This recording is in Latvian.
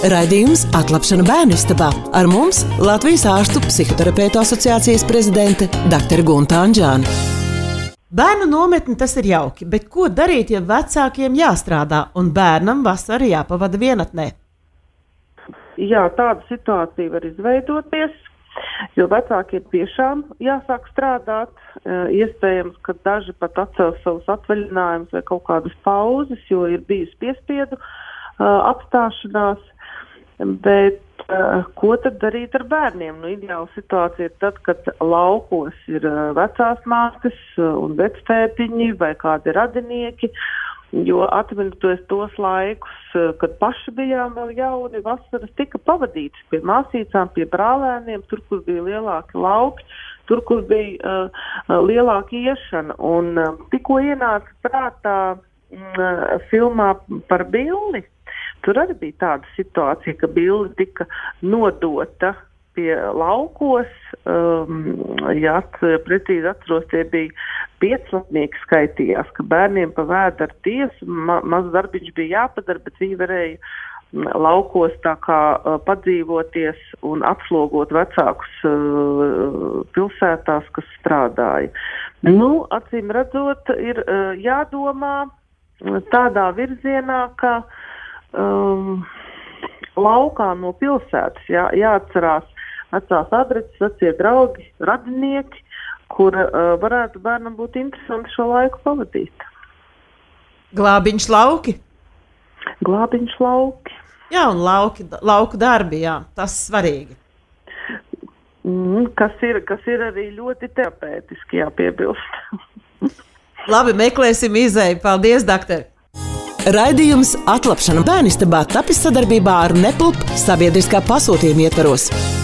Raidījums Atlapšana bērnistabā. Ar mums Latvijas ārstu psihoterapeitu asociācijas prezidente dr. Gunta Anģāne. Bērnu nometni tas ir jauki, bet ko darīt, ja vecākiem jāstrādā un bērnam vasara jāpavada vienatnē? Jā, tāda situācija var izveidoties, jo vecākiem tiešām jāsāk strādāt. Iespējams, ka daži pat atcels savus atvaļinājumus vai kaut kādas pauzes, jo ir bijusi piespiedu apstāšanās. Bet ko tad darīt ar bērniem? Ideāla situācija ir tad, kad laukos ir vecās mātes un vectētiņi vai kādi radinieki, jo atminēties tos laikus, kad paši bijām vēl jauni, vasaras tika pavadītas pie māsīcām, pie brālēniem, tur, kur bija lielāki lauki, tur, kur bija lielāka iešana. Un tikko ienāca prātā filmā par Billi. Tur arī bija tāda situācija, ka Billi tika nodota pie laukos. Ja precīzi atceros, tie bija 5 skaitījās, ka bērniem pa vēdera tiesu maz darbiņš bija jāpadara, bet viņi varēja laukos tā kā padzīvoties un apslogot vecākus pilsētās, kas strādāja. Acīm redzot, ir jādomā tādā virzienā, ka laukā no pilsētas jāatcerās vecās adreses, vecie draugi, radinieki, kur varētu bērnam būt interesanti šo laiku pavadīt. Glābiņš lauki? Glābiņš lauki. Jā, un lauku darbi, jā, tas svarīgi. Kas ir arī ļoti terapeitiski, jāpiebilst. Labi, meklēsim izēju. Paldies, doktor! Raidījums Atlapšana bērnistabā tapis sadarbībā ar Nepulp sabiedriskā pasūtījuma ietvaros.